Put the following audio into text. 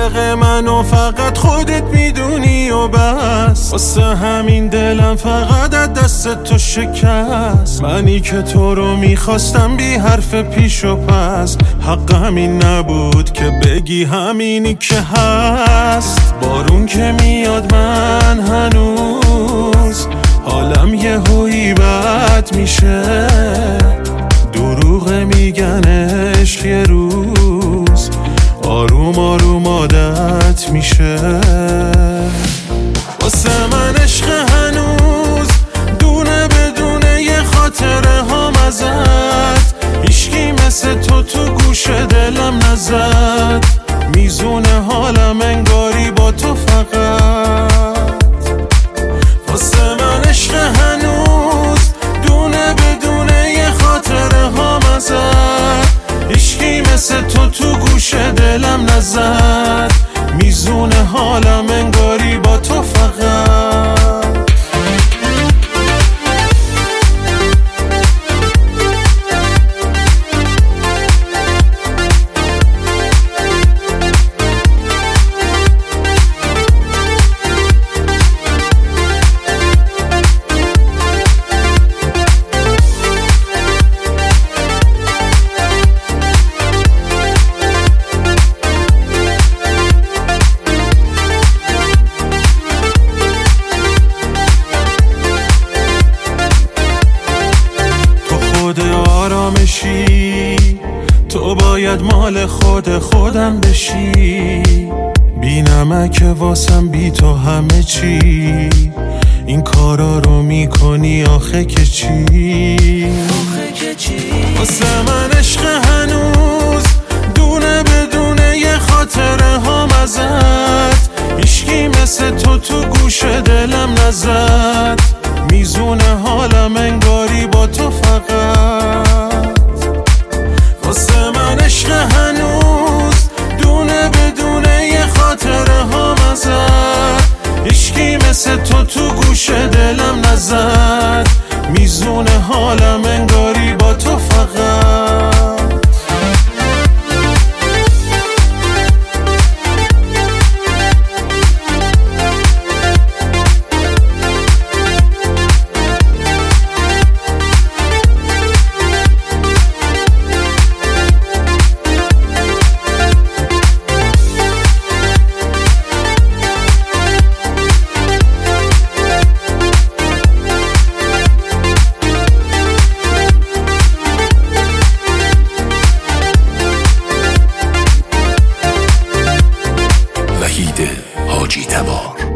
عاشق منو فقط خودت میدونی و بس. واسه همین دلم فقط از دست تو شکست. منی که تو رو میخواستم بی حرف پیش و پس. حق همین نبود که بگی همینی که هست. بارون که میاد من هنوز حالم یه هویی بد میشه. دروغ میگن عشق یه روز آروم آروم عادت میشه. واسه من عشق هنوز دونه بدونه یه خاطره هم ازت. هیچکی مثل تو گوش دلم نزد. میزونه حالم انگاری با تو فقط. واسه من عشق هنوز دونه بدونه یه خاطره هم ازت. هیچکی مثل تو گوش دلم نزد. میزونه حالم انگاری با تو فقط. آرامشی تو باید مال خودم بشی. بی نمک واسم بی تو همه چی. این کارا رو میکنی آخه که چی؟ واسه من عشق هنوز دونه بدونه یه خاطره هم ازت. هیچکی مثل تو گوش دلم نزد. میزونه حالم انگاری با تو فقط. واسه من عشق هنوز دونه بدونه یه خاطره هم ازت. هیچکی مثل تو گوش دلم نزد. میزونه حالم انگاری با تو فقط. حاجی تبار